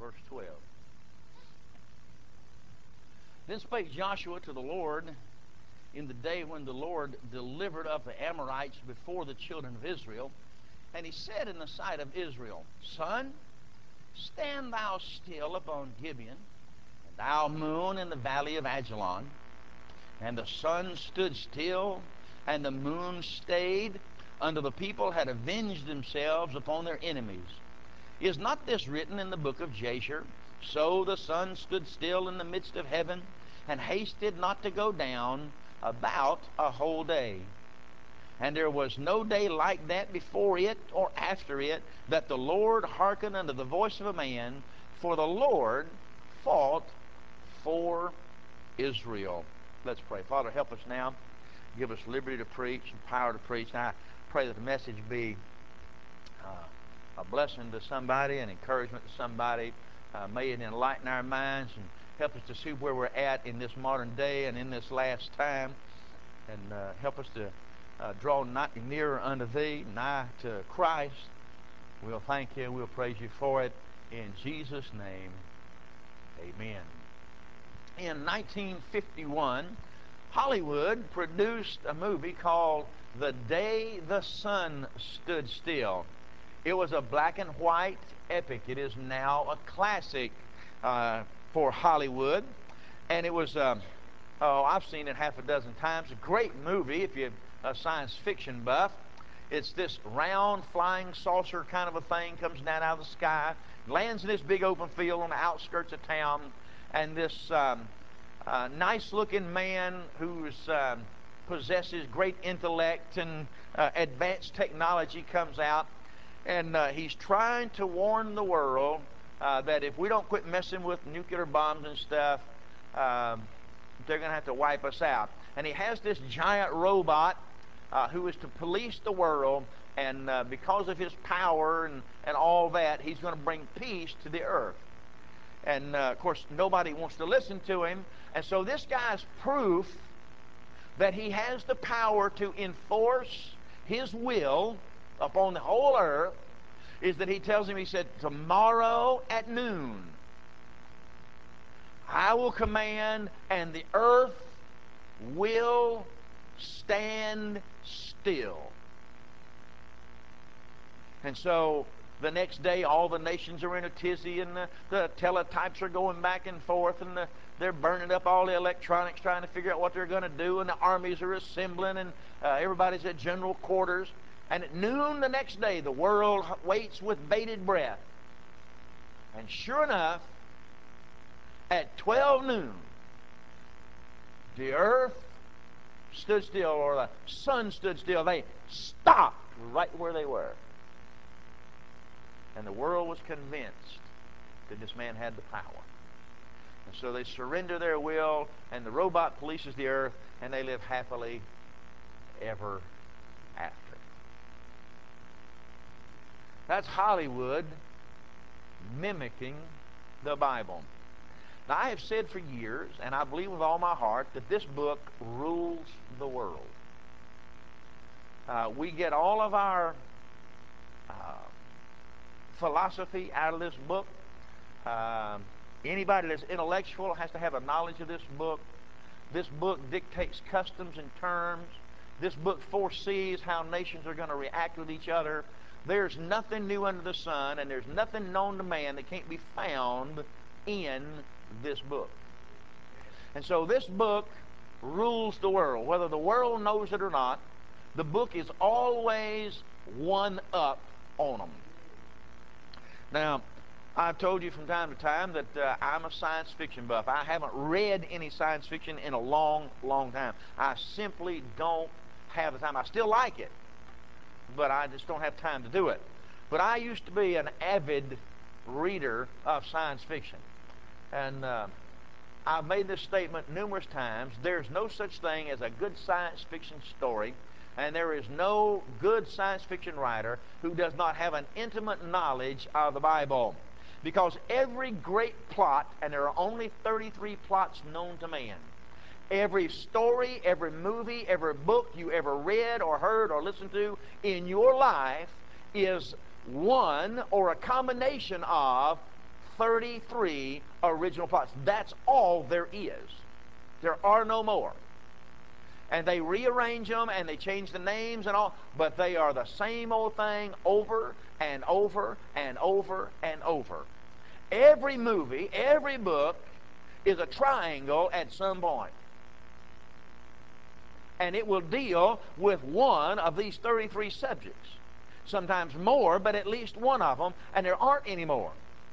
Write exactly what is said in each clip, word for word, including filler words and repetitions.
verse twelve. Then spake Joshua to the Lord in the day when the Lord delivered up the Amorites before the children of Israel. And he said in the sight of Israel, Sun, stand thou still upon Gibeon, and thou moon in the valley of Ajalon. And the sun stood still, and the moon stayed, until the people had avenged themselves upon their enemies. Is not this written in the book of Jasher? So the sun stood still in the midst of heaven, and hasted not to go down about a whole day. And there was no day like that before it or after it, that the Lord hearkened unto the voice of a man, for the Lord fought for Israel. Let's pray. Father, help us now. Give us liberty to preach and power to preach. And I pray that the message be uh, a blessing to somebody, an encouragement to somebody. Uh, may it enlighten our minds and help us to see where we're at in this modern day and in this last time. And uh, help us to uh, draw not nearer unto Thee, nigh to Christ. We'll thank You. We'll praise You for it. In Jesus' name, amen. In nineteen fifty-one, Hollywood produced a movie called The Day the Sun Stood Still. It was a black and white epic. It is now a classic uh, for Hollywood. And it was, um, oh, I've seen it half a dozen times. A great movie if you're a science fiction buff. It's this round flying saucer kind of a thing, comes down out of the sky, lands in this big open field on the outskirts of town, and this um, uh, nice-looking man who um, possesses great intellect and uh, advanced technology comes out, and uh, he's trying to warn the world uh, that if we don't quit messing with nuclear bombs and stuff, uh, they're going to have to wipe us out. And he has this giant robot uh, who is to police the world, and uh, because of his power and, and all that, he's going to bring peace to the earth. And, uh, of course, nobody wants to listen to him. And so this guy's proof that he has the power to enforce his will upon the whole earth is that he tells him, he said, tomorrow at noon, I will command, and the earth will stand still. And so the next day, all the nations are in a tizzy, and the, the teletypes are going back and forth, and the, they're burning up all the electronics, trying to figure out what they're going to do, and the armies are assembling, and uh, everybody's at general quarters. And at noon the next day, the world waits with bated breath. And sure enough, at twelve noon, the earth stood still, or the sun stood still. They stopped right where they were. And the world was convinced that this man had the power. And so they surrender their will, and the robot polices the earth, and they live happily ever after. That's Hollywood mimicking the Bible. Now, I have said for years, and I believe with all my heart, that this book rules the world. Uh, we get all of our uh, philosophy out of this book. Uh, anybody that's intellectual has to have a knowledge of this book. This book dictates customs and terms. This book foresees how nations are going to react with each other. There's nothing new under the sun, and there's nothing known to man that can't be found in this book. And so this book rules the world. Whether the world knows it or not, the book is always one up on them. Now, I've told you from time to time that uh, I'm a science fiction buff. I haven't read any science fiction in a long, long time. I simply don't have the time. I still like it, but I just don't have time to do it. But I used to be an avid reader of science fiction. And uh, I've made this statement numerous times. There's no such thing as a good science fiction story, and there is no good science fiction writer who does not have an intimate knowledge of the Bible. Because every great plot, and there are only thirty-three plots known to man, every story, every movie, every book you ever read or heard or listened to in your life is one or a combination of thirty-three original plots. That's all there is. There are no more. And they rearrange them and they change the names and all, but they are the same old thing over and over and over and over. Every movie, every book is a triangle at some point. And it will deal with one of these thirty-three subjects. Sometimes more, but at least one of them, and there aren't any more.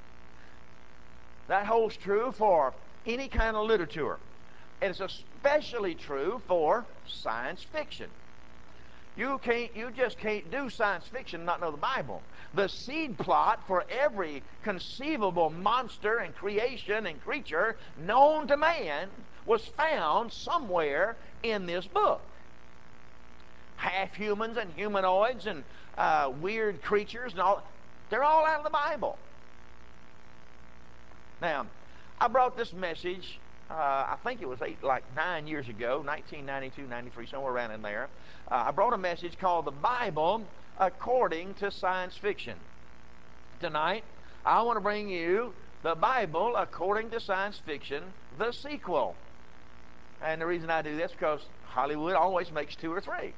That holds true for any kind of literature. It's especially true for science fiction. You can't, you just can't do science fiction and not know the Bible. The seed plot for every conceivable monster and creation and creature known to man was found somewhere in this book. Half humans and humanoids and uh, weird creatures and all, they're all out of the Bible. Now, I brought this message, uh, I think it was eight, like nine years ago, nineteen ninety-two, ninety-three, somewhere around in there. Uh, I brought a message called The Bible According to Science Fiction. Tonight, I want to bring you The Bible According to Science Fiction, the sequel. And the reason I do this is because Hollywood always makes two or three.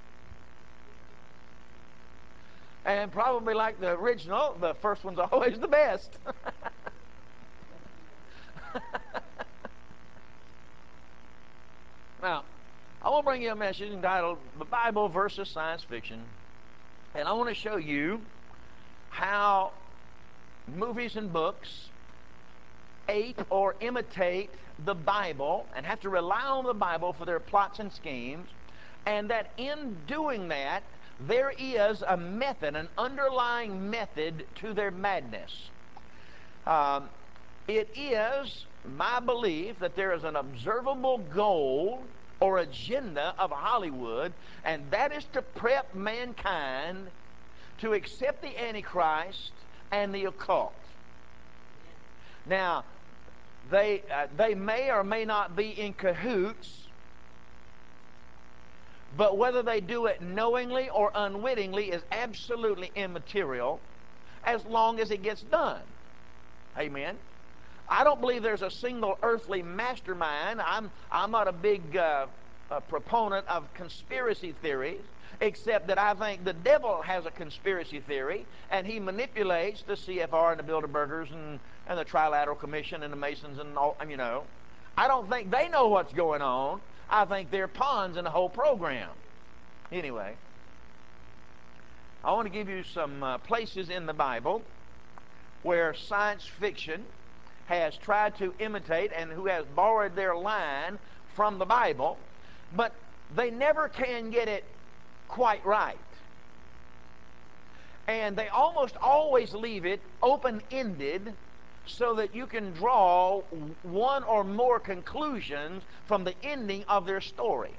And probably like the original, the first one's always the best. Now, I want to bring you a message entitled The Bible versus Science Fiction. And I want to show you how movies and books ape or imitate the Bible and have to rely on the Bible for their plots and schemes. And that in doing that, there is a method, an underlying method to their madness. Um, it is my belief that there is an observable goal or agenda of Hollywood, and that is to prep mankind to accept the Antichrist and the occult. Now, they, uh, they may or may not be in cahoots, but whether they do it knowingly or unwittingly is absolutely immaterial as long as it gets done. Amen? I don't believe there's a single earthly mastermind. I'm, I'm not a big uh, a proponent of conspiracy theories, except that I think the devil has a conspiracy theory, and he manipulates the C F R and the Bilderbergers and, and the Trilateral Commission and the Masons and all, you know. I don't think they know what's going on. I think they're pawns in the whole program. Anyway, I want to give you some uh, places in the Bible where science fiction has tried to imitate and who has borrowed their line from the Bible, but they never can get it quite right. And they almost always leave it open-ended so that you can draw one or more conclusions from the ending of their story.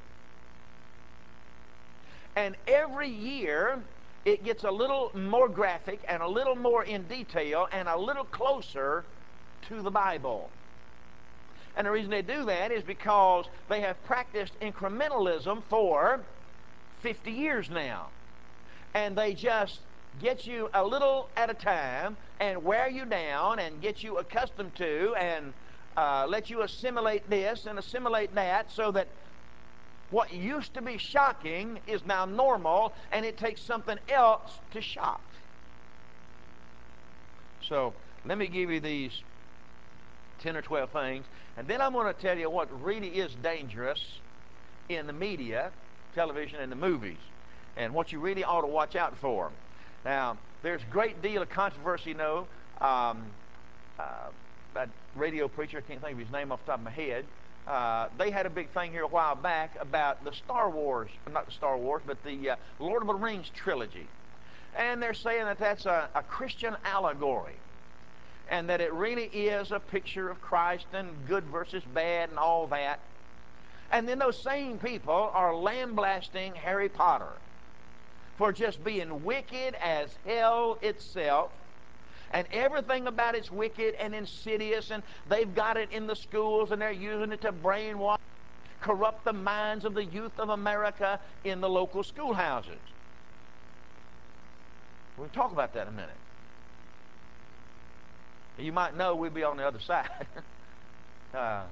And every year, it gets a little more graphic and a little more in detail and a little closer to the Bible. And the reason they do that is because they have practiced incrementalism for fifty years now. And they just get you a little at a time and wear you down and get you accustomed to and uh, let you assimilate this and assimilate that, so that what used to be shocking is now normal, and it takes something else to shock. So let me give you these ten or twelve things, and then I'm going to tell you what really is dangerous in the media, television, and the movies, and what you really ought to watch out for. Now, there's a great deal of controversy, you know. Um, uh, that radio preacher, I can't think of his name off the top of my head, uh, they had a big thing here a while back about the Star Wars, not the Star Wars, but the uh, Lord of the Rings trilogy. And they're saying that that's a, a Christian allegory, and that it really is a picture of Christ and good versus bad and all that. And then those same people are lambasting Harry Potter for just being wicked as hell itself, and everything about it's wicked and insidious, and they've got it in the schools and they're using it to brainwash, corrupt the minds of the youth of America in the local schoolhouses. We'll talk about that in a minute. You might know we'd be on the other side. uh,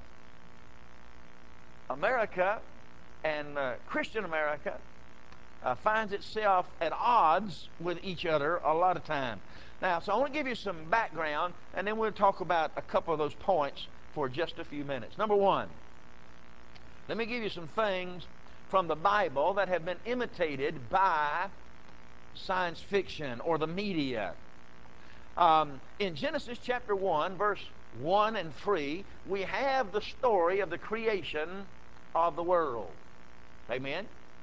America and uh, Christian America uh, finds itself at odds with each other a lot of time. Now, so I want to give you some background, and then we'll talk about a couple of those points for just a few minutes. Number one, let me give you some things from the Bible that have been imitated by science fiction or the media. Um, in Genesis chapter one, verse one and three, we have the story of the creation of the world. Amen?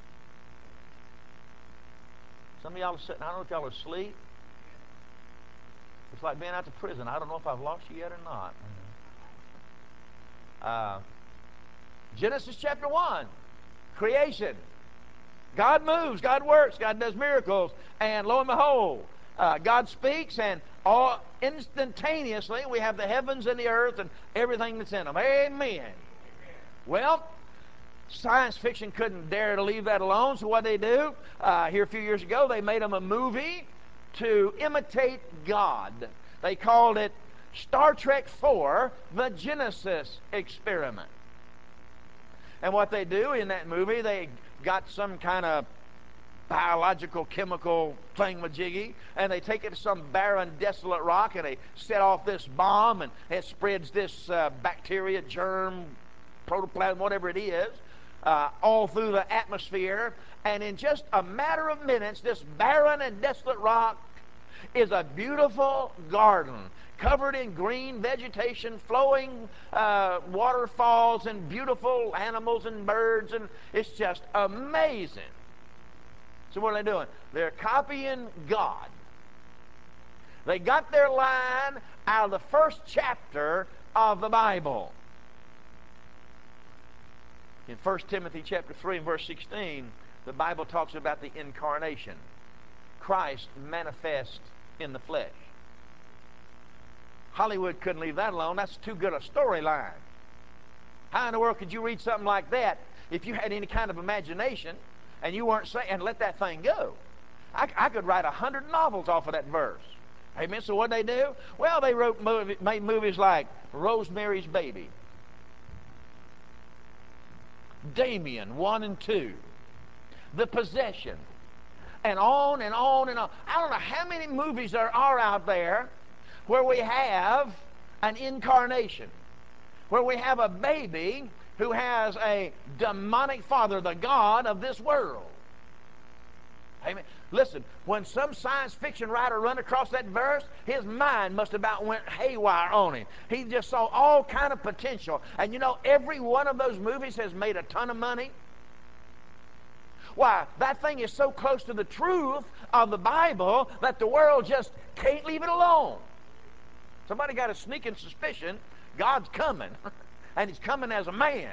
Some of y'all are sitting, I don't know if y'all are asleep. It's like being out to prison. I don't know if I've lost you yet or not. Uh, Genesis chapter one, creation. God moves, God works, God does miracles, and lo and behold, uh, God speaks, and all instantaneously we have the heavens and the earth and everything that's in them. Amen. Well, science fiction couldn't dare to leave that alone, so what they do, uh, here a few years ago, they made them a movie to imitate God. They called it Star Trek four, The Genesis Experiment. And what they do in that movie, they got some kind of biological, chemical thingamajiggy, and they take it to some barren, desolate rock, and they set off this bomb, and it spreads this uh, bacteria, germ, protoplasm, whatever it is, uh, all through the atmosphere. And in just a matter of minutes, this barren and desolate rock is a beautiful garden covered in green vegetation, flowing uh, waterfalls, and beautiful animals and birds, and it's just amazing. So what are they doing? They're copying God. They got their line out of the first chapter of the Bible. In First Timothy chapter three and verse sixteen, the Bible talks about the incarnation. Christ manifest in the flesh. Hollywood couldn't leave that alone. That's too good a storyline. How in the world could you read something like that if you had any kind of imagination and you weren't saying, and let that thing go? I, I could write a hundred novels off of that verse. Amen. So what they do? Well, they wrote movie, made movies like Rosemary's Baby, Damien one and two, The Possession, and on and on and on. I don't know how many movies there are out there where we have an incarnation, where we have a baby who has a demonic father, the God of this world. Amen. Listen, when some science fiction writer run across that verse, his mind must about went haywire on him. He just saw all kind of potential. And you know, every one of those movies has made a ton of money. Why? That thing is so close to the truth of the Bible that the world just can't leave it alone. Somebody got a sneaking suspicion God's coming, and He's coming as a man.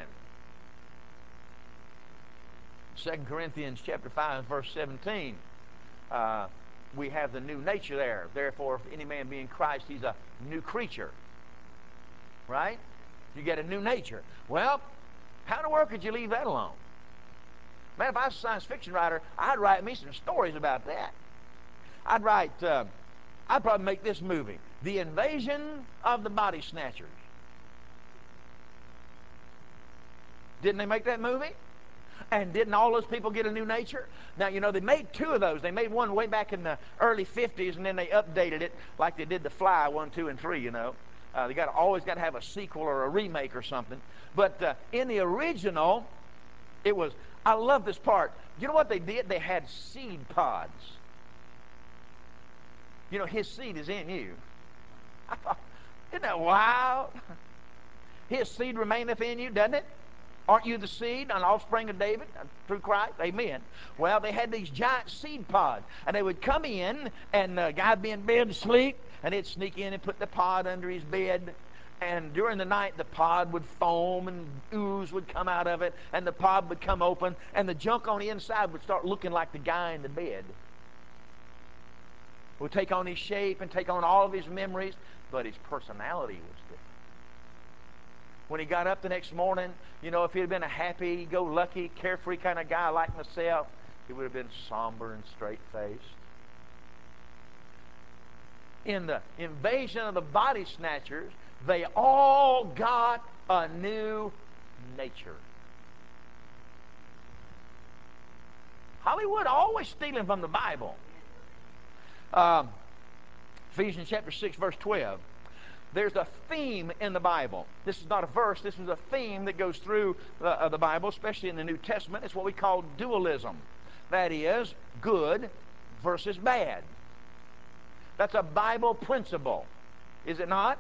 Second Corinthians chapter five, verse seventeen, uh, we have the new nature there. Therefore, if any man be in Christ, he's a new creature. Right? You get a new nature. Well, how in the world could you leave that alone? Man, if I was a science fiction writer, I'd write me some stories about that. I'd write, uh, I'd probably make this movie, The Invasion of the Body Snatchers. Didn't they make that movie? And didn't all those people get a new nature? Now, you know, they made two of those. They made one way back in the early fifties, and then they updated it like they did The Fly, one, two, and three, you know. Uh, they got always got to have a sequel or a remake or something. But uh, in the original, it was, I love this part. You know what they did? They had seed pods. You know, His seed is in you. I thought, isn't that wild? His seed remaineth in you, doesn't it? Aren't you the seed, an offspring of David through Christ? Amen. Well, they had these giant seed pods, and they would come in, and the guy would be in bed asleep, and he'd sneak in and put the pod under his bed. And during the night, the pod would foam, and ooze would come out of it, and the pod would come open, and the junk on the inside would start looking like the guy in the bed. Would take on his shape and take on all of his memories, but his personality was different. When he got up the next morning, you know, if he had been a happy-go-lucky, carefree kind of guy like myself, he would have been somber and straight-faced. in the invasion of the body snatchers, they all got a new nature. Hollywood always stealing from the Bible. Um, Ephesians chapter six, verse twelve. There's a theme in the Bible. This is not a verse. This is a theme that goes through the, uh, the Bible, especially in the New Testament. It's what we call dualism. That is, good versus bad. That's a Bible principle. Is it not?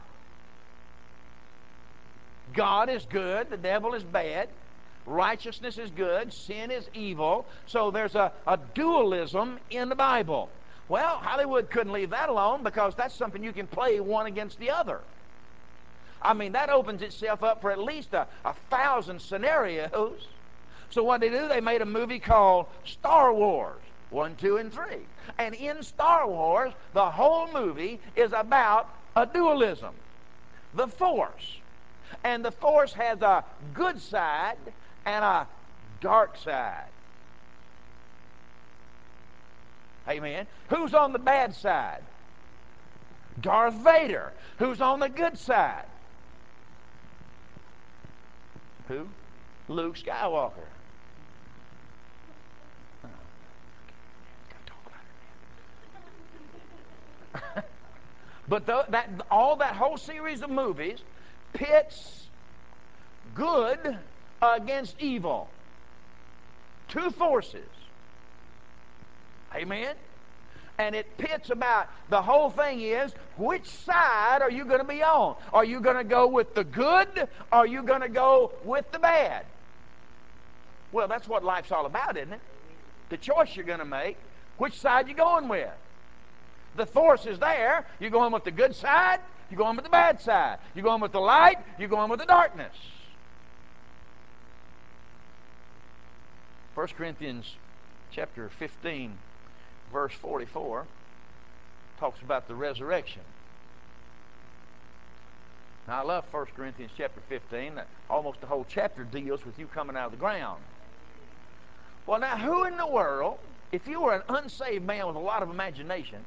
God is good. The devil is bad. Righteousness is good. Sin is evil. So there's a, a dualism in the Bible. Well, Hollywood couldn't leave that alone because that's something you can play one against the other. I mean, that opens itself up for at least a, a thousand scenarios. So what they do, they made a movie called Star Wars, one, two, and three. And in Star Wars, the whole movie is about a dualism, the Force. And the Force has a good side and a dark side. Amen. Who's on the bad side? Darth Vader. Who's on the good side? Who? Luke Skywalker. Oh. Gotta talk louder. But the, that all that whole series of movies pits good against evil. Two forces. Amen? And it pits about, the whole thing is, which side are you going to be on? Are you going to go with the good? Or are you going to go with the bad? Well, that's what life's all about, isn't it? The choice you're going to make, which side you going with. The Force is there. You're going with the good side, you're going with the bad side. You're going with the light, you're going with the darkness. First Corinthians chapter fifteen, verse forty-four, talks about the resurrection. Now, I love First Corinthians chapter fifteen. Almost the whole chapter deals with you coming out of the ground. Well, now, who in the world, if you were an unsaved man with a lot of imagination,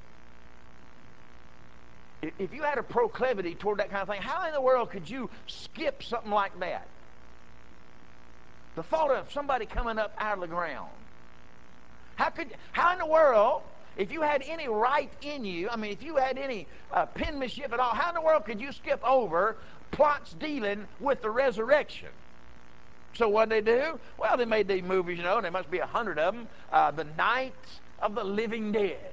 if you had a proclivity toward that kind of thing, how in the world could you skip something like that? The thought of somebody coming up out of the ground. How could, how in the world, if you had any right in you, I mean, if you had any uh, penmanship at all, how in the world could you skip over plots dealing with the resurrection? So what did they do? Well, they made these movies, you know, and there must be a hundred of them. Uh, the Night of the Living Dead.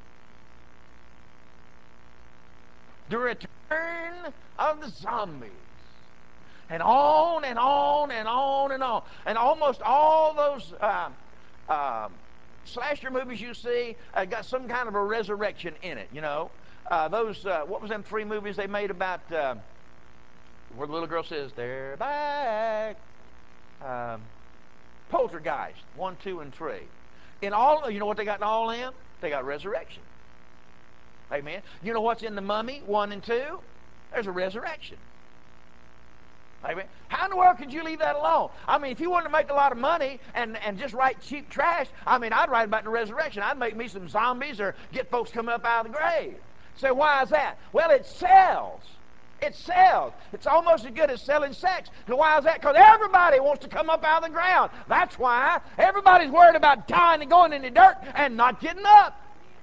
The Return of the Zombies. And on and on and on and on. And almost all those uh, uh, slasher movies you see uh, got some kind of a resurrection in it, you know. Uh, those, uh, what was them three movies they made about uh, where the little girl says, they're back? Um, Poltergeist, one, two, and three. In all, you know what they got in all of them? They got resurrection. Amen. You know what's in the Mummy, one and two? There's a resurrection. Amen. How in the world could you leave that alone? I mean, if you wanted to make a lot of money and, and just write cheap trash, I mean, I'd write about the resurrection. I'd make me some zombies or get folks coming up out of the grave. So why is that? Well, it sells. It sells. It's almost as good as selling sex. So why is that? Because everybody wants to come up out of the ground. That's why everybody's worried about dying and going in the dirt and not getting up.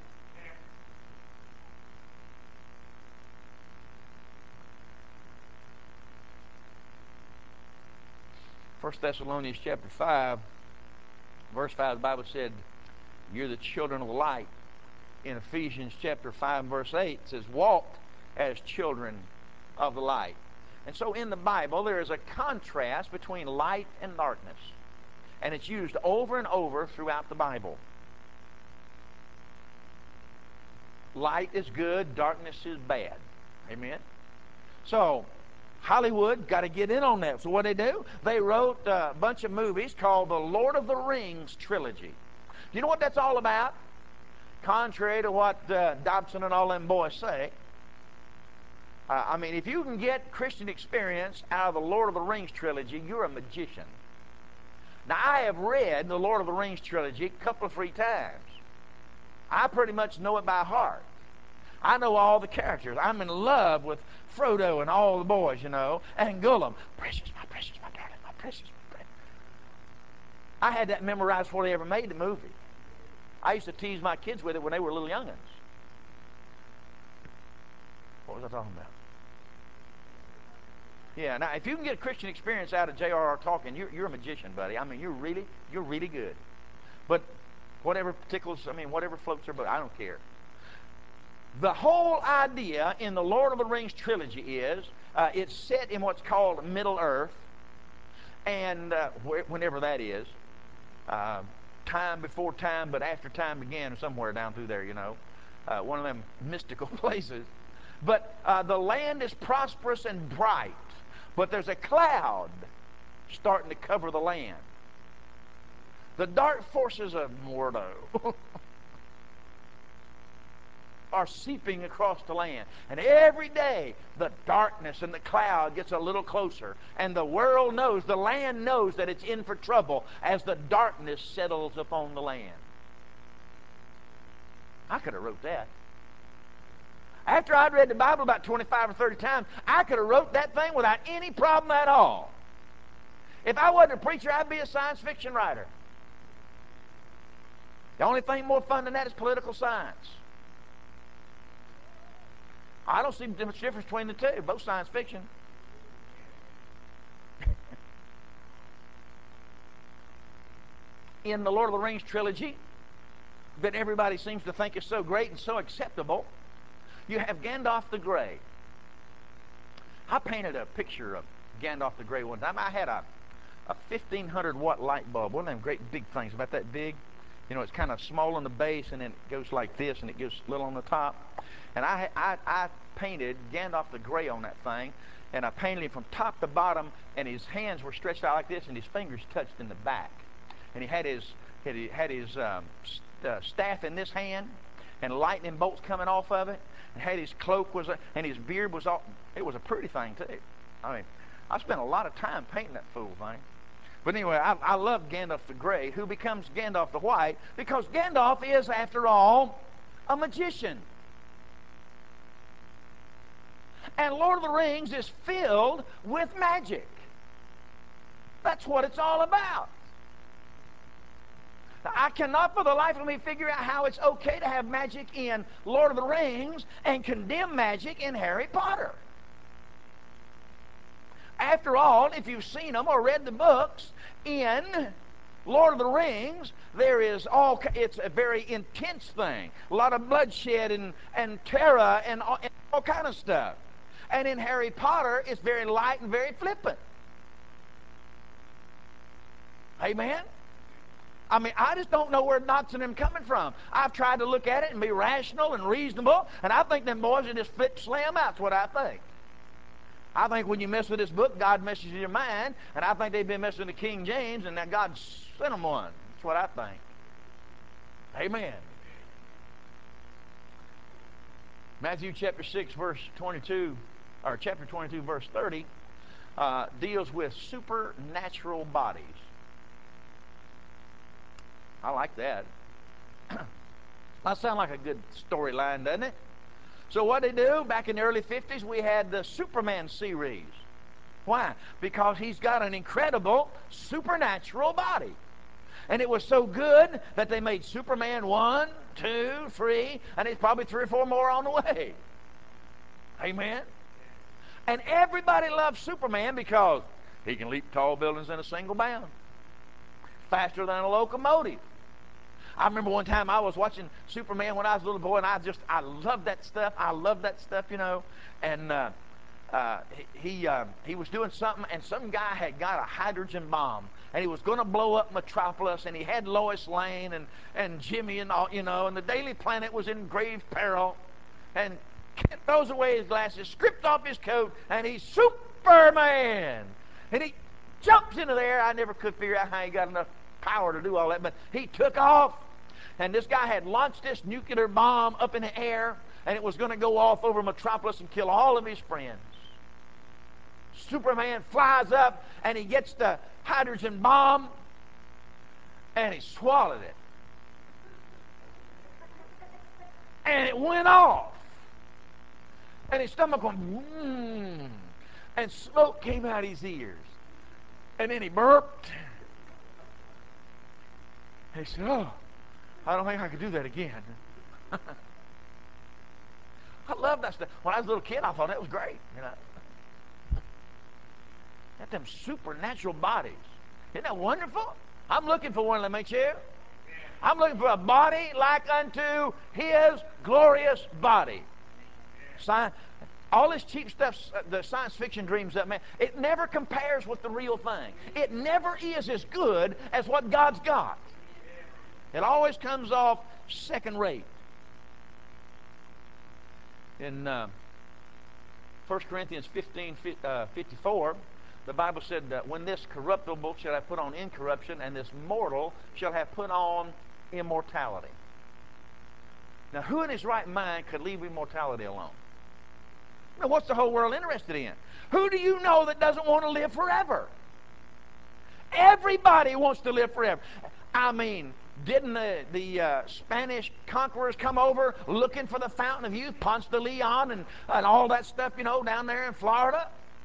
First Thessalonians chapter five, verse five, the Bible said, you're the children of the light. In Ephesians chapter five, verse eight, it says, walk as children of the light. And so in the Bible, there is a contrast between light and darkness. And it's used over and over throughout the Bible. Light is good, darkness is bad. Amen? So, Hollywood got to get in on that. So what they do? They wrote a bunch of movies called the Lord of the Rings trilogy. You know what that's all about? Contrary to what uh, Dobson and all them boys say, uh, I mean, if you can get Christian experience out of the Lord of the Rings trilogy, you're a magician. Now, I have read the Lord of the Rings trilogy a couple of three times. I pretty much know it by heart. I know all the characters. I'm in love with Frodo and all the boys, you know, and Gollum. Precious, my precious, my darling, my precious, my precious. I had that memorized before they ever made the movie. I used to tease my kids with it when they were little youngins. What was I talking about? Yeah, now if you can get a Christian experience out of J R R Tolkien, you're, you're a magician, buddy. I mean, you're really, you're really good. But whatever tickles, I mean, whatever floats their boat, I don't care. The whole idea in the Lord of the Rings trilogy is uh, it's set in what's called Middle Earth, and uh, wh- whenever that is, uh, time before time, but after time began, somewhere down through there, you know, uh, one of them mystical places. But uh, the land is prosperous and bright, but there's a cloud starting to cover the land. The dark forces of Mordor are seeping across the land. And every day, the darkness and the cloud gets a little closer. And the world knows, the land knows that it's in for trouble as the darkness settles upon the land. I could have wrote that. After I'd read the Bible about twenty-five or thirty times, I could have wrote that thing without any problem at all. If I wasn't a preacher, I'd be a science fiction writer. The only thing more fun than that is political science. I don't see much difference between the two. Both science fiction. In the Lord of the Rings trilogy, that everybody seems to think is so great and so acceptable, you have Gandalf the Grey. I painted a picture of Gandalf the Grey one time. I had a, a fifteen hundred watt light bulb, one of them great big things, about that big. You know, it's kind of small on the base, and then it goes like this, and it goes little on the top. And I, I, I painted Gandalf the Grey on that thing, and I painted him from top to bottom, and his hands were stretched out like this, and his fingers touched in the back. And he had his, had his, had his um, st- uh, staff in this hand, and lightning bolts coming off of it, and had his cloak was, a, and his beard was all. It was a pretty thing too. I mean, I spent a lot of time painting that fool thing. But anyway, I, I love Gandalf the Grey, who becomes Gandalf the White, because Gandalf is, after all, a magician. And Lord of the Rings is filled with magic. That's what it's all about. Now, I cannot for the life of me figure out how it's okay to have magic in Lord of the Rings and condemn magic in Harry Potter. After all, if you've seen them or read the books, in Lord of the Rings, there is all, it's a very intense thing. A lot of bloodshed and, and terror and all, and all kind of stuff. And in Harry Potter, it's very light and very flippant. Amen? I mean, I just don't know where knots in them coming from. I've tried to look at it and be rational and reasonable, and I think them boys are just flip slam out. That's what I think. I think when you mess with this book, God messes with your mind, and I think they've been messing with the King James, and that God sent them one. That's what I think. Amen. Matthew chapter six, verse twenty-two, or chapter twenty-two, verse thirty, uh, deals with supernatural bodies. I like that. That sounds like a good storyline, doesn't it? So what they do, back in the early fifties, we had the Superman series. Why? Because he's got an incredible supernatural body. And it was so good that they made Superman one, two, three, and there's probably three or four more on the way. Amen? And everybody loves Superman because he can leap tall buildings in a single bound. Faster than a locomotive. I remember one time I was watching Superman when I was a little boy, and I just, I loved that stuff. I loved that stuff, you know. And uh, uh, he he, uh, he was doing something, and some guy had got a hydrogen bomb, and he was going to blow up Metropolis, and he had Lois Lane and, and Jimmy and all, you know, and the Daily Planet was in grave peril. And Kent throws away his glasses, stripped off his coat, and he's Superman. And he jumps into there. I never could figure out how he got enough power to do all that, but he took off, and this guy had launched this nuclear bomb up in the air, and it was going to go off over Metropolis and kill all of his friends. Superman flies up, and he gets the hydrogen bomb, and he swallowed it, and it went off. And his stomach went, mmm, and smoke came out his ears. And then he burped. And he said, oh, I don't think I could do that again. I love that stuff. When I was a little kid, I thought that was great. You know, got them supernatural bodies. Isn't that wonderful? I'm looking for one, let me tell you. I'm looking for a body like unto his glorious body. Science, all this cheap stuff, the science fiction dreams up, man, it never compares with the real thing. It never is as good as what God's got. It always comes off second rate. In uh, First Corinthians fifteen, fifty-four, the Bible said that when this corruptible shall have put on incorruption, and this mortal shall have put on immortality. Now, who in his right mind could leave immortality alone? Now, what's the whole world interested in? Who do you know that doesn't want to live forever? Everybody wants to live forever. I mean, didn't the, the uh, Spanish conquerors come over looking for the fountain of youth, Ponce de Leon and, and all that stuff, you know, down there in Florida?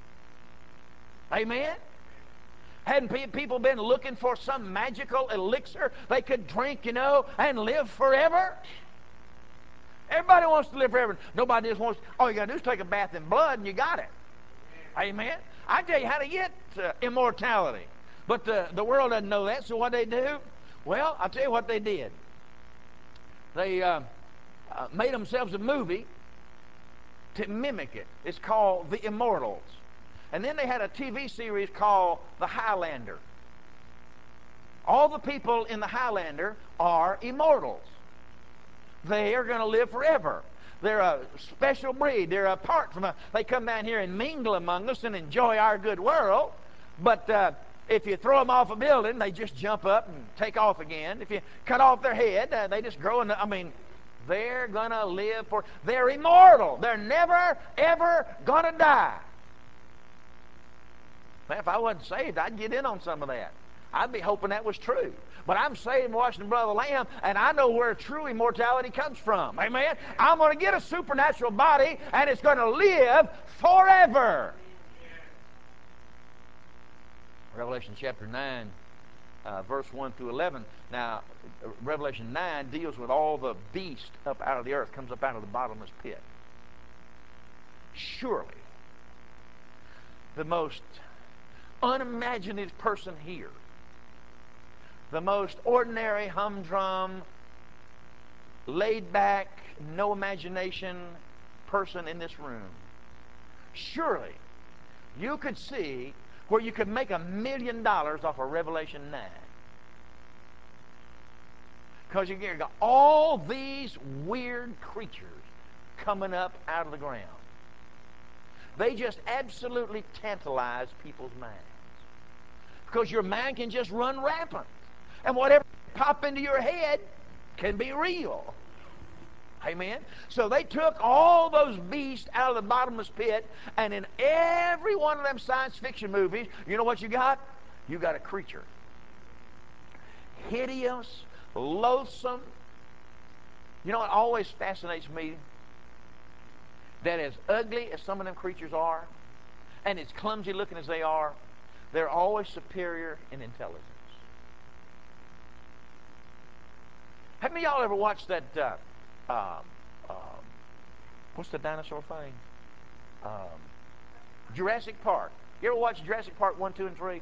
Amen? Hadn't people been looking for some magical elixir they could drink, you know, and live forever? Everybody wants to live forever. Nobody just wants, all you got to do is take a bath in blood and you got it. Amen? I tell you how to get uh, immortality. But the, the world doesn't know that, so what they do? Well, I'll tell you what they did. They uh, uh, made themselves a movie to mimic it. It's called The Immortals. And then they had a T V series called The Highlander. All the people in The Highlander are immortals. They are going to live forever. They're a special breed. They're apart from us. They come down here and mingle among us and enjoy our good world. But uh, if you throw them off a building, they just jump up and take off again. If you cut off their head, uh, they just grow. In the, I mean, they're going to live for... They're immortal. They're never, ever going to die. Man, if I wasn't saved, I'd get in on some of that. I'd be hoping that was true. But I'm saved and washed in the blood of the Lamb, and I know where true immortality comes from. Amen? I'm going to get a supernatural body, and it's going to live forever. Revelation chapter nine, uh, verse one through eleven. Now, Revelation nine deals with all the beast up out of the earth, comes up out of the bottomless pit. Surely, the most unimaginative person here, the most ordinary, humdrum, laid-back, no imagination person in this room, surely you could see where you could make a million dollars off of Revelation nine. Because you got all these weird creatures coming up out of the ground. They just absolutely tantalize people's minds. Because your mind can just run rampant. And whatever pop into your head can be real. Amen? So they took all those beasts out of the bottomless pit, and in every one of them science fiction movies, you know what you got? You got a creature. Hideous, loathsome. You know what always fascinates me? That as ugly as some of them creatures are, and as clumsy looking as they are, they're always superior in intelligence. Have any of y'all ever watched that, uh, um, um, what's the dinosaur thing? Um, Jurassic Park. You ever watch Jurassic Park one, two, and three?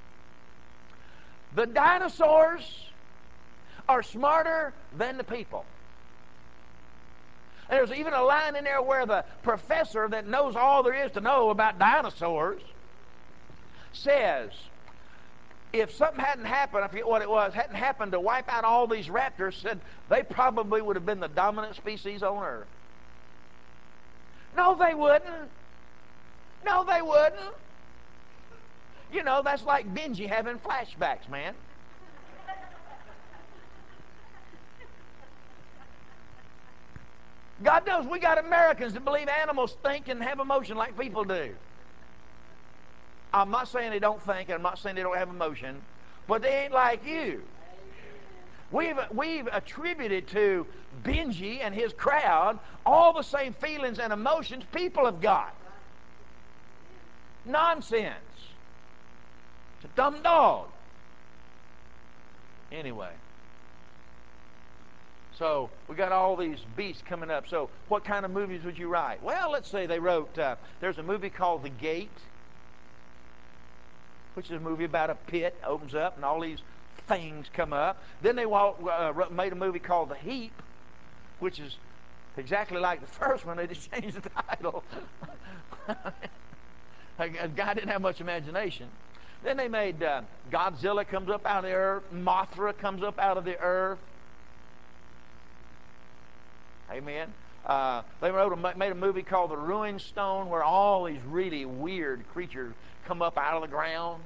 The dinosaurs are smarter than the people. And there's even a line in there where the professor that knows all there is to know about dinosaurs says, if something hadn't happened, I forget what it was, hadn't happened to wipe out all these raptors, said they probably would have been the dominant species on Earth. No, they wouldn't. No, they wouldn't. You know, that's like Benji having flashbacks, man. God knows we got Americans that believe animals think and have emotion like people do. I'm not saying they don't think, and I'm not saying they don't have emotion, but they ain't like you. We've, we've attributed to Benji and his crowd all the same feelings and emotions people have got. Nonsense. It's a dumb dog. Anyway. So we got all these beasts coming up. So what kind of movies would you write? Well, let's say they wrote, uh, there's a movie called The Gate, which is a movie about a pit, opens up, and all these things come up. Then they walk, uh, made a movie called The Heap, which is exactly like the first one. They just changed the title. A guy didn't have much imagination. Then they made uh, Godzilla comes up out of the earth. Mothra comes up out of the earth. Amen. Uh, they wrote a, made a movie called The Ruined Stone, where all these really weird creatures come up out of the ground.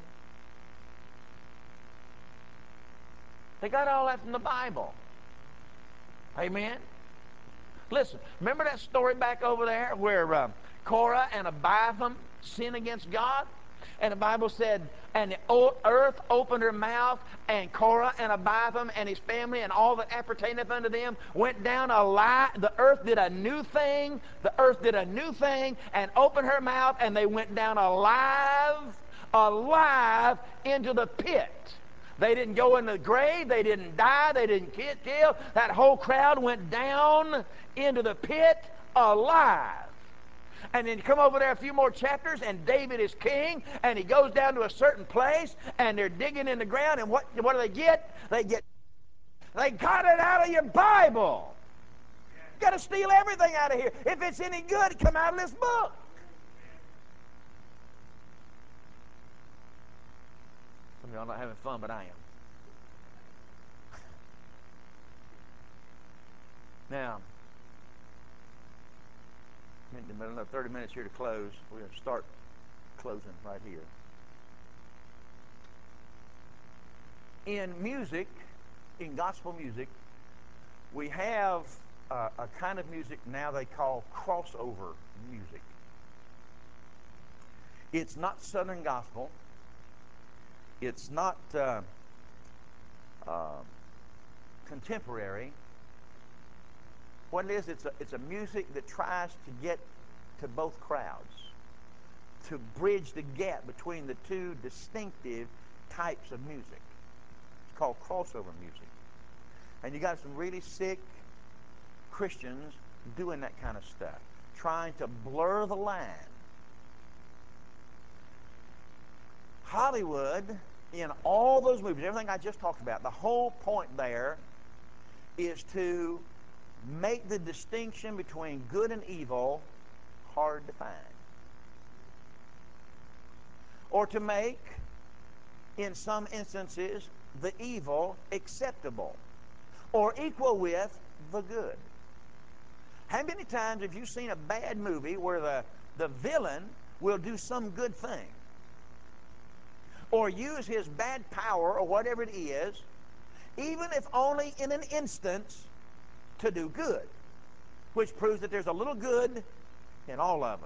They got all that from the Bible. Amen. Listen, remember that story back over there where uh, Korah and Abiatham sinned against God? And the Bible said, and the earth opened her mouth, and Korah and Abiatham and his family and all that appertaineth unto them went down alive. The earth did a new thing. The earth did a new thing and opened her mouth, and they went down alive, alive into the pit. They didn't go in the grave. They didn't die. They didn't get killed. That whole crowd went down into the pit alive. And then you come over there a few more chapters, and David is king, and he goes down to a certain place, and they're digging in the ground, and what, what do they get? They get, they got it out of your Bible. You got to steal everything out of here. If it's any good, come out of this book. Some of y'all not having fun, but I am. Now, another thirty minutes here to close. We're going to start closing right here. In music, in gospel music, we have uh, a kind of music now they call crossover music. It's not Southern gospel. It's not uh, uh, contemporary. What it is, it's a, it's a music that tries to get to both crowds, to bridge the gap between the two distinctive types of music. It's called crossover music. And you got some really sick Christians doing that kind of stuff, trying to blur the line. Hollywood, in all those movies, everything I just talked about, the whole point there is to make the distinction between good and evil hard to find. Or to make, in some instances, the evil acceptable or equal with the good. How many times have you seen a bad movie where the, the villain will do some good thing or use his bad power or whatever it is, even if only in an instance, to do good, which proves that there's a little good in all of us.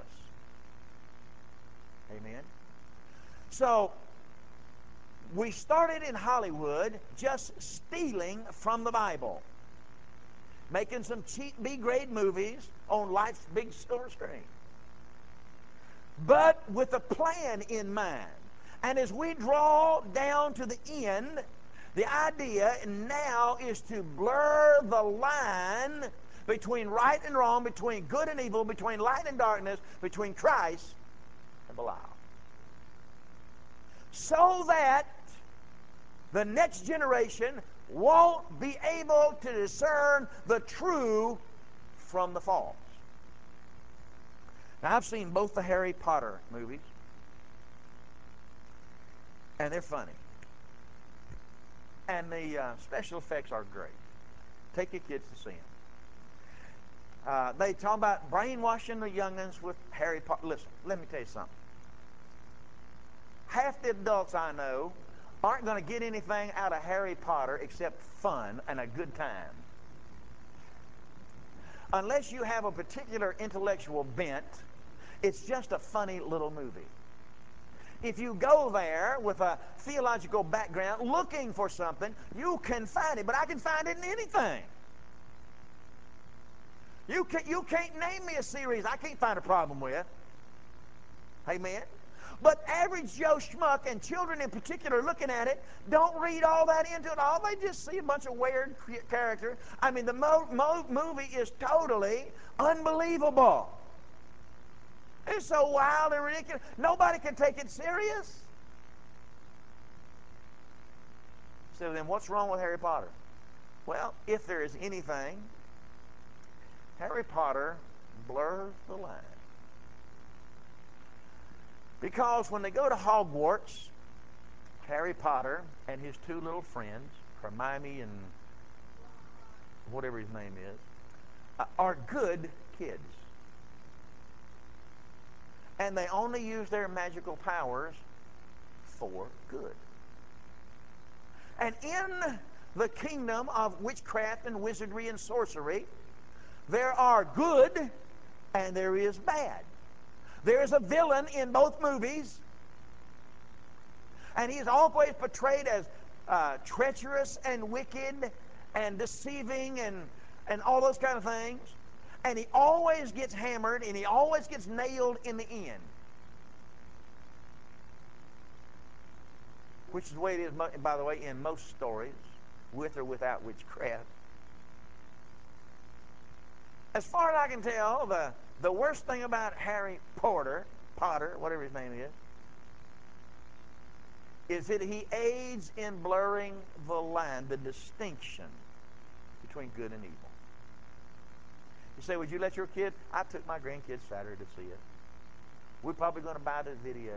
Amen. So we started in Hollywood just stealing from the Bible, making some cheap B-grade movies on life's big silver screen, but with a plan in mind. And as we draw down to the end, the idea now is to blur the line between right and wrong, between good and evil, between light and darkness, between Christ and Belial. So that the next generation won't be able to discern the true from the false. Now, I've seen both the Harry Potter movies, and they're funny. And the uh, special effects are great. Take your kids to see them. Uh, they talk about brainwashing the youngins with Harry Potter. Listen, let me tell you something. Half the adults I know aren't going to get anything out of Harry Potter except fun and a good time. Unless you have a particular intellectual bent, it's just a funny little movie. If you go there with a theological background looking for something, you can find it. But I can find it in anything. You, can, you can't name me a series I can't find a problem with. Amen? But average Joe Schmuck, and children in particular looking at it, don't read all that into it. All they just see a bunch of weird characters. I mean, the mo mo movie is totally unbelievable. It's so wild and ridiculous. Nobody can take it serious. So then what's wrong with Harry Potter? Well, if there is anything, Harry Potter blurs the line. Because when they go to Hogwarts, Harry Potter and his two little friends, Hermione and whatever his name is, uh, are good kids. And they only use their magical powers for good. And in the kingdom of witchcraft and wizardry and sorcery, there are good and there is bad. There is a villain in both movies, and he is always portrayed as uh, treacherous and wicked and deceiving and, and all those kind of things. And he always gets hammered and he always gets nailed in the end. Which is the way it is, by the way, in most stories, with or without witchcraft. As far as I can tell, the, the worst thing about Harry Potter, Potter, whatever his name is, is that he aids in blurring the line, the distinction between good and evil. You say, would you let your kid? I took my grandkids Saturday to see it. We're probably going to buy the video.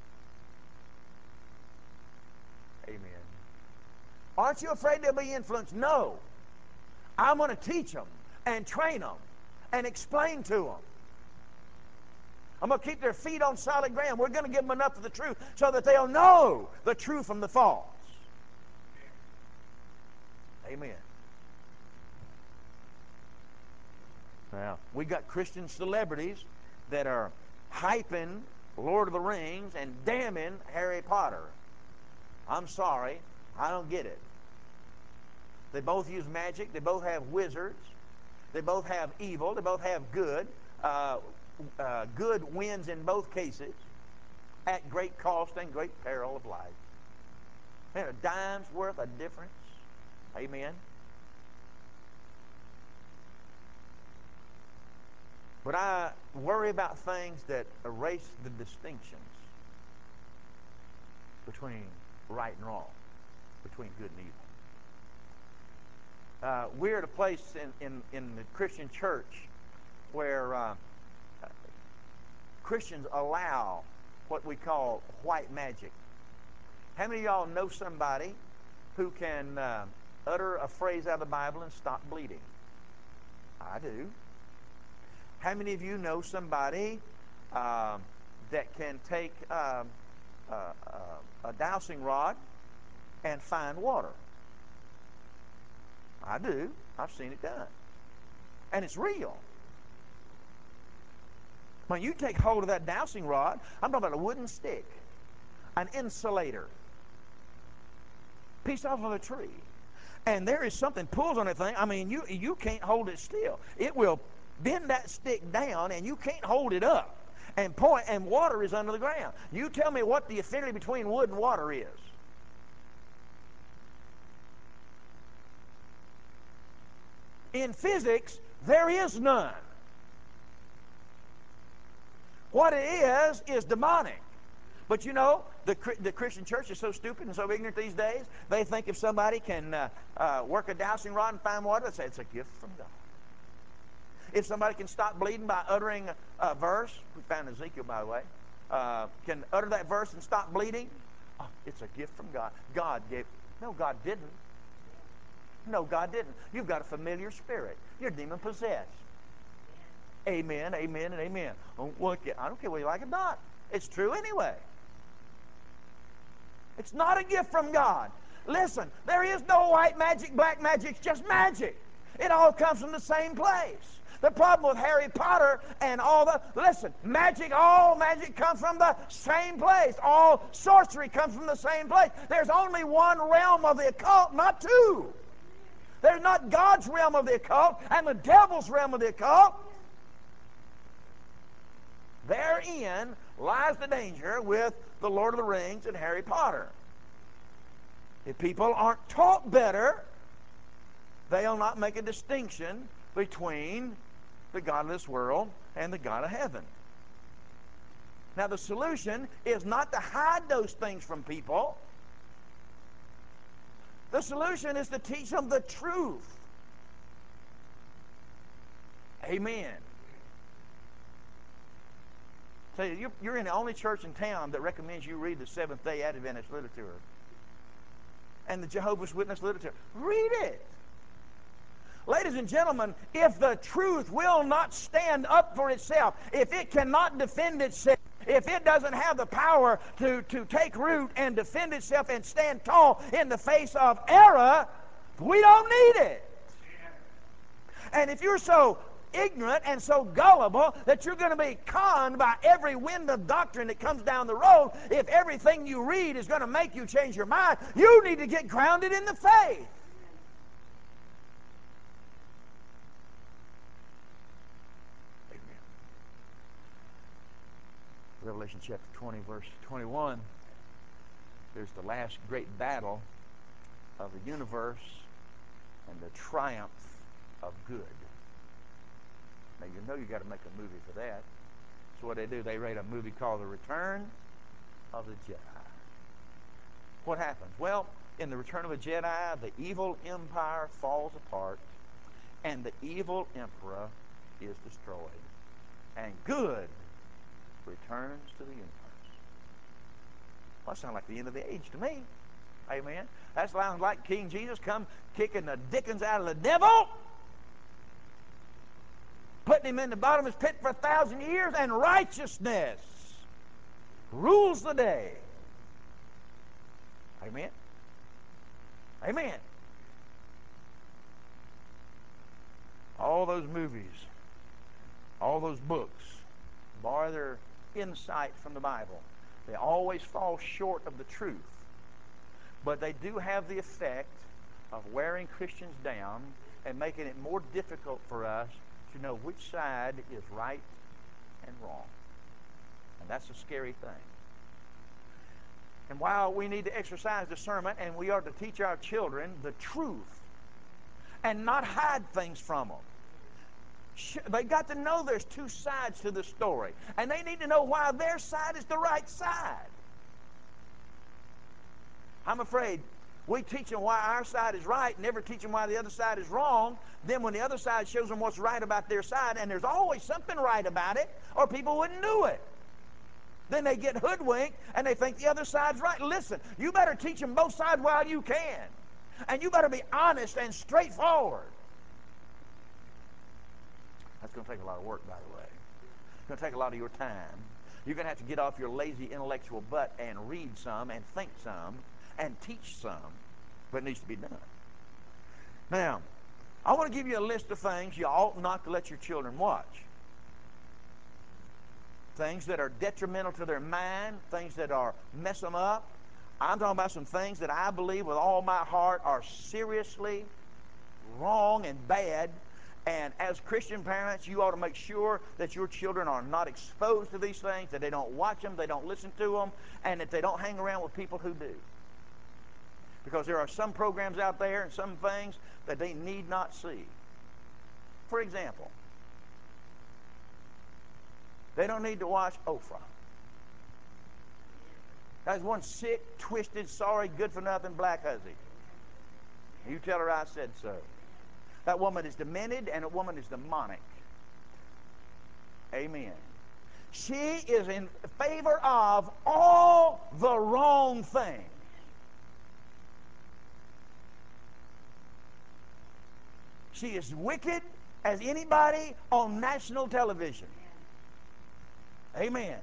Amen. Aren't you afraid they'll be influenced? No. I'm going to teach them and train them and explain to them. I'm going to keep their feet on solid ground. We're going to give them enough of the truth so that they'll know the truth from the false. Amen. Now, we got Christian celebrities that are hyping Lord of the Rings and damning Harry Potter. I'm sorry, I don't get it. They both use magic. They both have wizards. They both have evil. They both have good. Uh, uh, good wins in both cases at great cost and great peril of life. And a dime's worth of difference. Amen. But I worry about things that erase the distinctions between right and wrong, between good and evil. Uh, we're at a place in, in, in the Christian church where uh, Christians allow what we call white magic. How many of y'all know somebody who can uh, utter a phrase out of the Bible and stop bleeding? I do. How many of you know somebody uh, that can take um, uh, uh, a dowsing rod and find water? I do. I've seen it done. And it's real. When you take hold of that dowsing rod, I'm talking about a wooden stick, an insulator, piece off of a tree, and there is something pulls on that thing. I mean, you you can't hold it still. It will bend that stick down, and you can't hold it up. And point, and water is under the ground. You tell me what the affinity between wood and water is. In physics, there is none. What it is, is demonic. But you know, the, the Christian church is so stupid and so ignorant these days, they think if somebody can uh, uh, work a dowsing rod and find water, they say it's a gift from God. If somebody can stop bleeding by uttering a, a verse, we found Ezekiel, by the way, uh, can utter that verse and stop bleeding, oh, it's a gift from God. God gave. No, God didn't. No, God didn't. You've got a familiar spirit. You're demon-possessed. Amen, amen, and amen. I don't care whether you like it or not. It's true anyway. It's not a gift from God. Listen, there is no white magic, black magic. It's just magic. It all comes from the same place. The problem with Harry Potter and all the, listen, magic, all magic comes from the same place. All sorcery comes from the same place. There's only one realm of the occult, not two. There's not God's realm of the occult and the devil's realm of the occult. Therein lies the danger with the Lord of the Rings and Harry Potter. If people aren't taught better, they'll not make a distinction between the God of this world and the God of heaven. Now, the solution is not to hide those things from people. The solution is to teach them the truth. Amen. Tell you, you're, you're in the only church in town that recommends you read the Seventh-day Adventist literature and the Jehovah's Witness literature. Read it. Ladies and gentlemen, if the truth will not stand up for itself, if it cannot defend itself, if it doesn't have the power to, to take root and defend itself and stand tall in the face of error, we don't need it. And if you're so ignorant and so gullible that you're going to be conned by every wind of doctrine that comes down the road, if everything you read is going to make you change your mind, you need to get grounded in the faith. Revelation chapter twenty, verse twenty-one, there's the last great battle of the universe and the triumph of good. Now, you know you got to make a movie for that. So what they do, they write a movie called The Return of the Jedi. What happens? Well, in The Return of the Jedi, the evil empire falls apart, and the evil emperor is destroyed, and good returns to the universe. Well, that sounds like the end of the age to me. Amen. That sounds like King Jesus come kicking the dickens out of the devil, putting him in the bottomless pit for a thousand years, and righteousness rules the day. Amen. Amen. All those movies, all those books, bar their insight from the Bible, they always fall short of the truth. But they do have the effect of wearing Christians down and making it more difficult for us to know which side is right and wrong. And that's a scary thing. And while we need to exercise discernment and we are to teach our children the truth and not hide things from them, they got to know there's two sides to the story, and they need to know why their side is the right side. I'm afraid we teach them why our side is right, never teach them why the other side is wrong. Then when the other side shows them what's right about their side, and there's always something right about it, or people wouldn't do it, then they get hoodwinked and they think the other side's right. Listen, you better teach them both sides while you can, and you better be honest and straightforward. That's going to take a lot of work, by the way. It's going to take a lot of your time. You're going to have to get off your lazy intellectual butt and read some and think some and teach some, but it needs to be done. Now, I want to give you a list of things you ought not to let your children watch. Things that are detrimental to their mind, things that are mess them up. I'm talking about some things that I believe with all my heart are seriously wrong and bad. And as Christian parents, you ought to make sure that your children are not exposed to these things, that they don't watch them, they don't listen to them, and that they don't hang around with people who do. Because there are some programs out there and some things that they need not see. For example, they don't need to watch Oprah. That's one sick, twisted, sorry, good-for-nothing black hussy. You tell her I said so. That woman is demented, and a woman is demonic. Amen. She is in favor of all the wrong things. She is wicked as anybody on national television. Amen.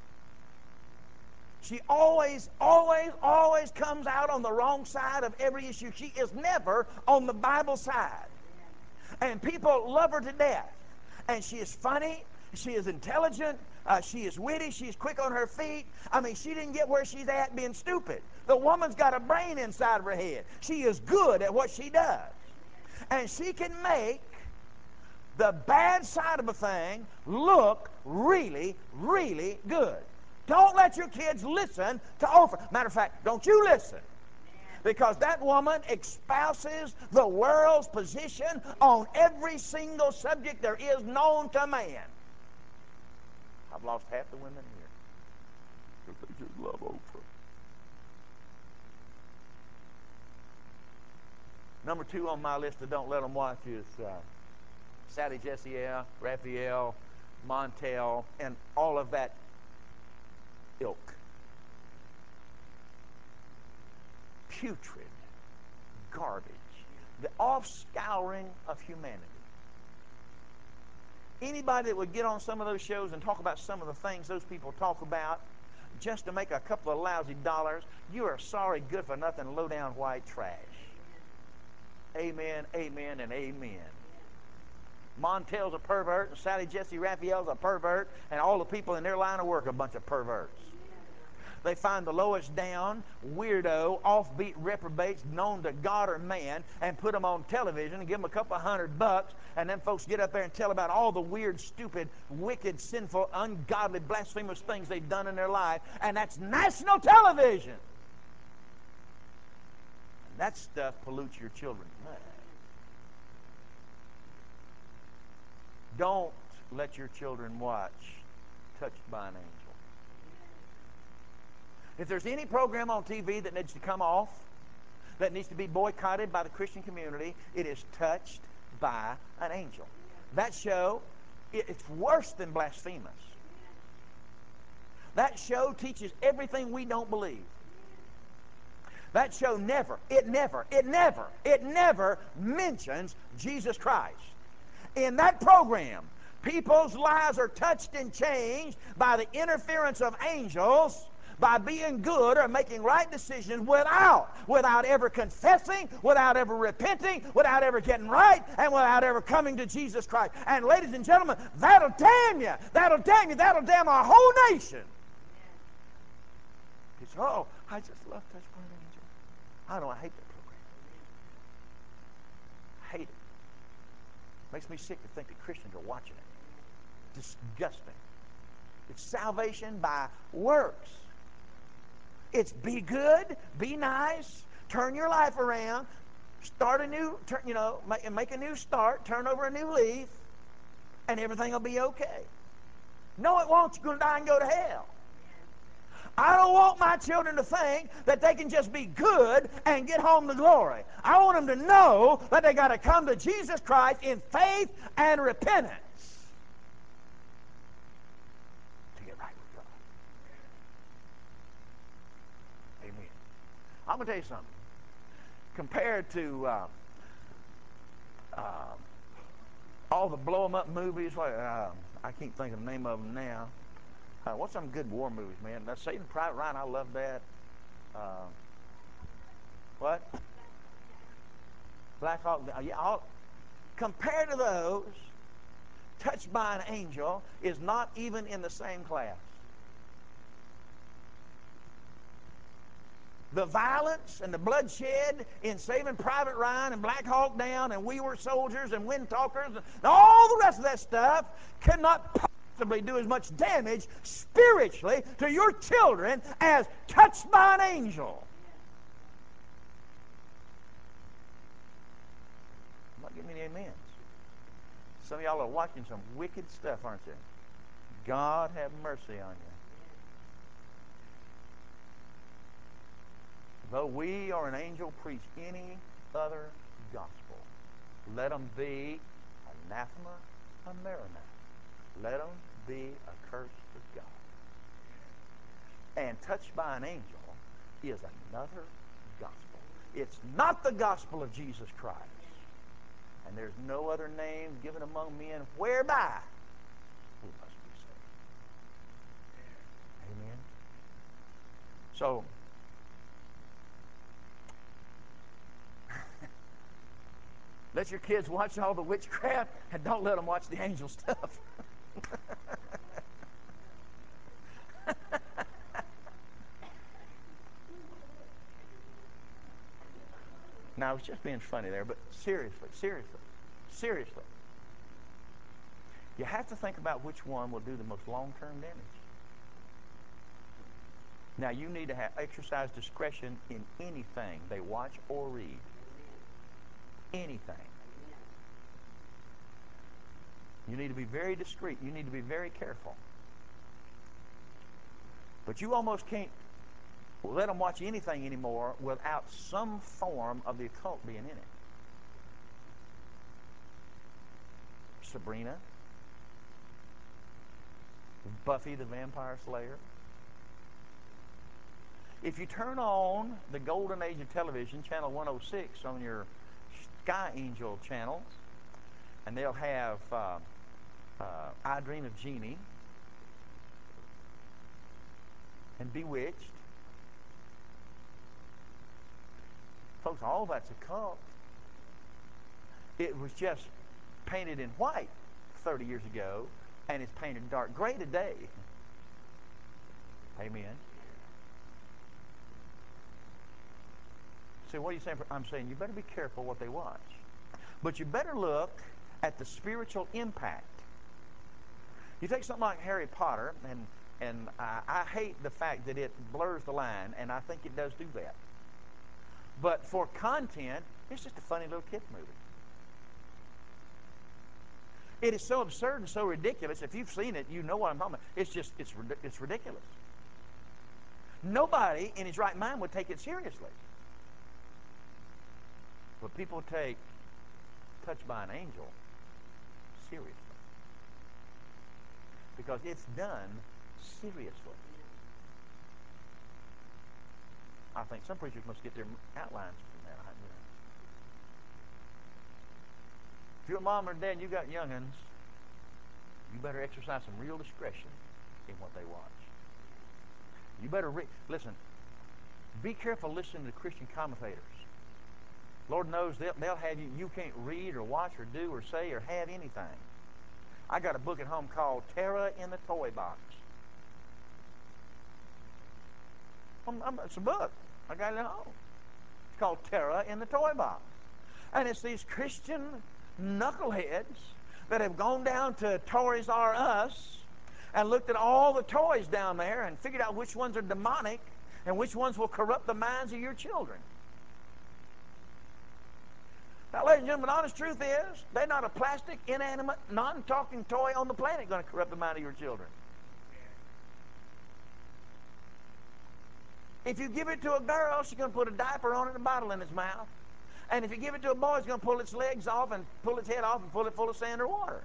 She always, always, always comes out on the wrong side of every issue. She is never on the Bible side. And people love her to death. And she is funny. She is intelligent. Uh, she is witty. She is quick on her feet. I mean, she didn't get where she's at being stupid. The woman's got a brain inside of her head. She is good at what she does. And she can make the bad side of a thing look really, really good. Don't let your kids listen to Oprah. Matter of fact, don't you listen. Because that woman espouses the world's position on every single subject there is known to man. I've lost half the women here because they just love Oprah. Number two on my list of don't let them watch is uh, Sally Jessiel, Raphael, Montel, and all of that ilk. Putrid garbage, the offscouring of humanity. Anybody that would get on some of those shows and talk about some of the things those people talk about just to make a couple of lousy dollars, you are sorry, good for nothing, low-down white trash. Amen, amen, and amen. Montel's a pervert, and Sally Jesse Raphael's a pervert, and all the people in their line of work are a bunch of perverts. They find the lowest down, weirdo, offbeat reprobates known to God or man and put them on television and give them a couple of hundred bucks, and then folks get up there and tell about all the weird, stupid, wicked, sinful, ungodly, blasphemous things they've done in their life, and that's national television. And that stuff pollutes your children's mind. Don't let your children watch Touched by an Angel. If there's any program on T V that needs to come off, that needs to be boycotted by the Christian community, it is Touched by an Angel. That show, it's worse than blasphemous. That show teaches everything we don't believe. That show never, it never, it never, it never mentions Jesus Christ. In that program, people's lives are touched and changed by the interference of angels, by being good or making right decisions without, without ever confessing, without ever repenting, without ever getting right, and without ever coming to Jesus Christ. And ladies and gentlemen, that'll damn you. That'll damn you. That'll damn our whole nation. He said, oh, I just love Touched by an Angel. I don't, I hate that program. I hate it. Makes me sick to think that Christians are watching it. Disgusting. It's salvation by works. It's be good, be nice, turn your life around, start a new, turn, you know, make, make a new start, turn over a new leaf, and everything will be okay. No, it won't. You're going to die and go to hell. I don't want my children to think that they can just be good and get home to glory. I want them to know that they got to come to Jesus Christ in faith and repentance to get right with God. Amen. I'm going to tell you something. Compared to uh, uh, all the blow-em-up movies, like uh, I can't think of the name of them now. Uh, what's some good war movies, man? Now, Saving Private Ryan, I love that. Uh, what? Black Hawk. Yeah, all, compared to those, Touched by an Angel is not even in the same class. The violence and the bloodshed in Saving Private Ryan and Black Hawk Down and We Were Soldiers and Wind Talkers and all the rest of that stuff cannot possibly do as much damage spiritually to your children as Touched by an Angel. I'm not getting any amens. Some of y'all are watching some wicked stuff, aren't you? God have mercy on you. Though we or an angel preach any other gospel, let them be anathema, a maranatha. Let them be accursed of God. And Touched by an Angel is another gospel. It's not the gospel of Jesus Christ. And there's no other name given among men whereby we must be saved. Amen. So, Let your kids watch all the witchcraft, and don't let them watch the angel stuff. Now, I was just being funny there, but seriously, seriously, seriously. You have to think about which one will do the most long-term damage. Now, you need to have, exercise discretion in anything they watch or read. Anything. You need to be very discreet. You need to be very careful. But you almost can't let them watch anything anymore without some form of the occult being in it. Sabrina, Buffy the Vampire Slayer. If you turn on the golden age of television, channel one oh six on your Sky Angel channel, and they'll have uh, uh, I Dream of Jeannie and Bewitched. Folks, all that's a cult. It was just painted in white thirty years ago, and it's painted dark gray today. Amen. So what are you saying? I'm saying you better be careful what they watch. But you better look at the spiritual impact. You take something like Harry Potter, and, and I, I hate the fact that it blurs the line, and I think it does do that. But for content, it's just a funny little kid's movie. It is so absurd and so ridiculous. If you've seen it, you know what I'm talking about. It's just, it's, it's ridiculous. Nobody in his right mind would take it seriously. But people take Touched by an Angel seriously. Because it's done seriously. I think some preachers must get their outlines from that. You know. If you're a mom or dad and you got young'uns, you better exercise some real discretion in what they watch. You better re- listen. Be careful listening to Christian commentators. Lord knows they'll, they'll have you. You can't read or watch or do or say or have anything. I got a book at home called Terror in the Toy Box. I'm, I'm, it's a book. I got it at home. It's called Terror in the Toy Box. And it's these Christian knuckleheads that have gone down to Toys R Us and looked at all the toys down there and figured out which ones are demonic and which ones will corrupt the minds of your children. Now, ladies and gentlemen, the honest truth is, they're not a plastic, inanimate, non-talking toy on the planet going to corrupt the mind of your children. If you give it to a girl, she's going to put a diaper on it and a bottle in its mouth. And if you give it to a boy, he's going to pull its legs off and pull its head off and pull it full of sand or water.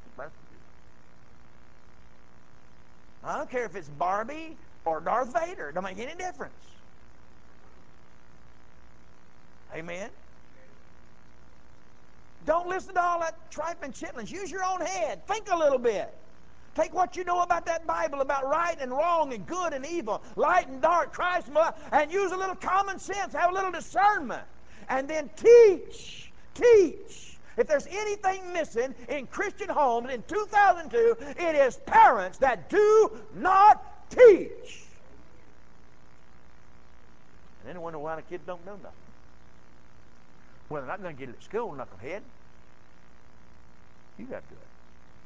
I don't care if it's Barbie or Darth Vader. It don't make any difference. Amen? Don't listen to all that tripe and chitlins. Use your own head. Think a little bit. Take what you know about that Bible, about right and wrong and good and evil, light and dark, Christ and love, and use a little common sense. Have a little discernment. And then teach. Teach. If there's anything missing in Christian homes in two thousand two, it is parents that do not teach. And then wonder why the kids don't know nothing. Well, they're not going to get it at school, knucklehead. You got to do it.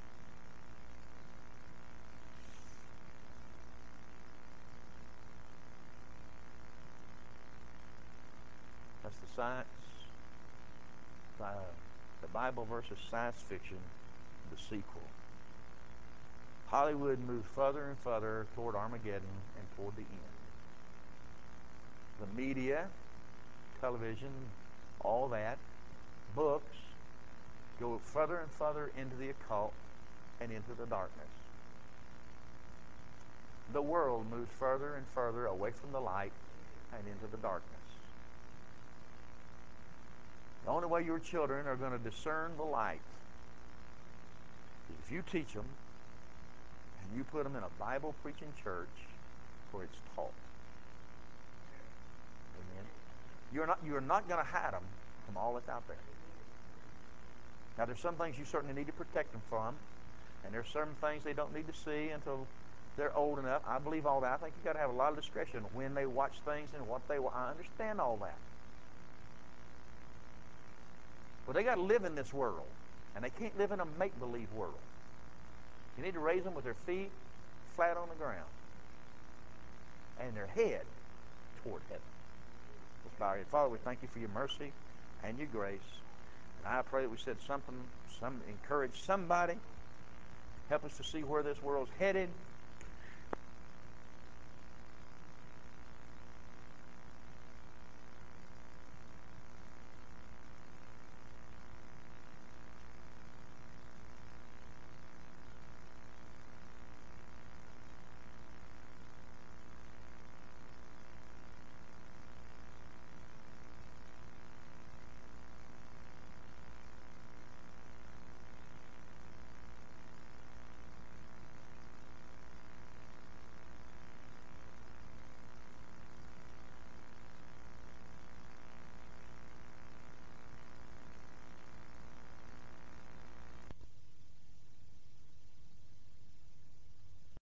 That's the science. Uh, the Bible versus science fiction, the sequel. Hollywood moves further and further toward Armageddon and toward the end. The media, television, all that, books, go further and further into the occult and into the darkness. The world moves further and further away from the light and into the darkness. The only way your children are going to discern the light is if you teach them and you put them in a Bible-preaching church where it's taught. Amen. You're not, you're not going to hide them from all that's out there. Now, there's some things you certainly need to protect them from, and there's certain things they don't need to see until they're old enough. I believe all that. I think you've got to have a lot of discretion when they watch things and what they watch. I understand all that. But they got to live in this world, and they can't live in a make-believe world. You need to raise them with their feet flat on the ground and their head toward heaven. Let's bow our head. Father, we thank you for your mercy and your grace. And I pray that we said something, some encourage somebody. Help us to see where this world's headed.